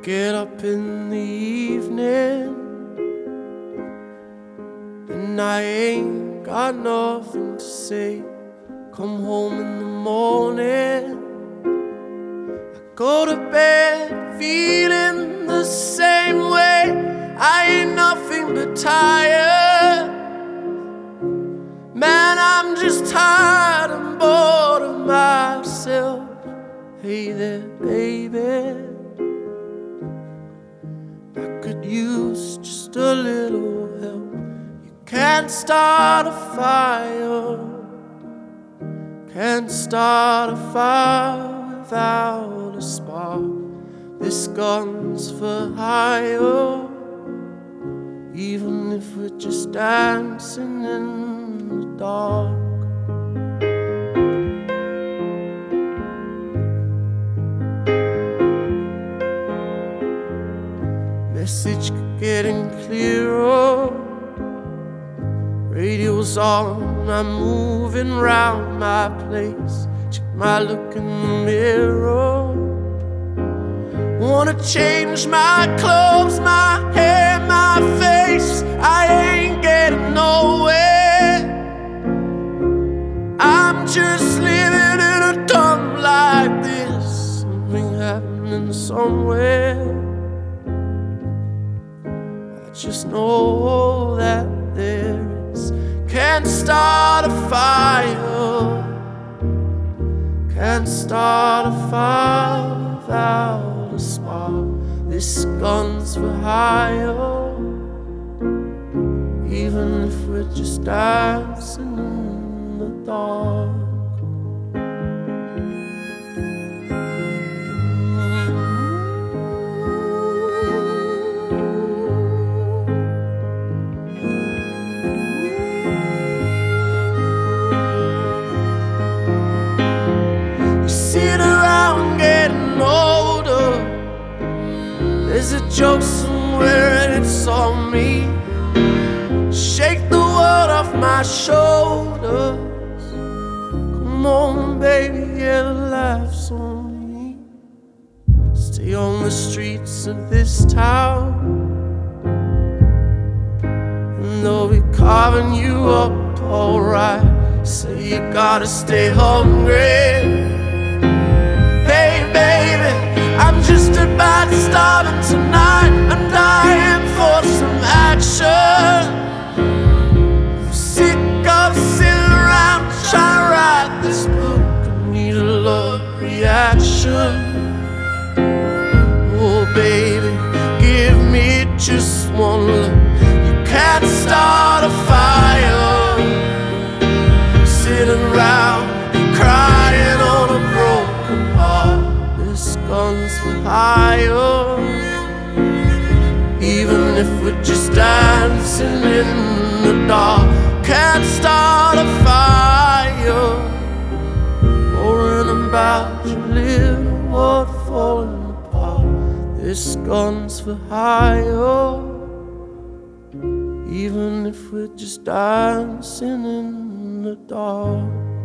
get up in the evening and I ain't got nothing to say. Come home in the morning, I go to bed feeling the same way. I ain't nothing but tired. Man, I'm just tired and bored of myself. Hey there, baby, I could use just a little help. You can't start a fire, can't start a fire without a spark. This gun's for hire, even if we're just dancing in the dark. Message getting clearer, radio's on, I'm moving round my place. Check my look in the mirror, wanna change my clothes, my hair, my face. I ain't getting nowhere, I'm just living in a dump like this. Something happening somewhere, just know that there is. Can't start a fire, can't start a fire without a spark. This gun's for hire, even if we're just dancing in the dark. Sit around getting older, there's a joke somewhere and it's on me. Shake the world off my shoulders. Come on baby, yeah, the laughs on me. Stay on the streets of this town, and they'll be carving you up alright. Say you gotta stay hungry. I'm just about starving tonight, I'm dying for some action. I'm sick of sitting around trying to write this book. I need a love reaction. Oh baby, give me just one look. You can't start a fire sitting around crying on a broken heart. This gun's for hire, even if we're just dancing in the dark. Can't start a fire, worrying about your little world falling apart. This gun's for hire, even if we're just dancing in the dark.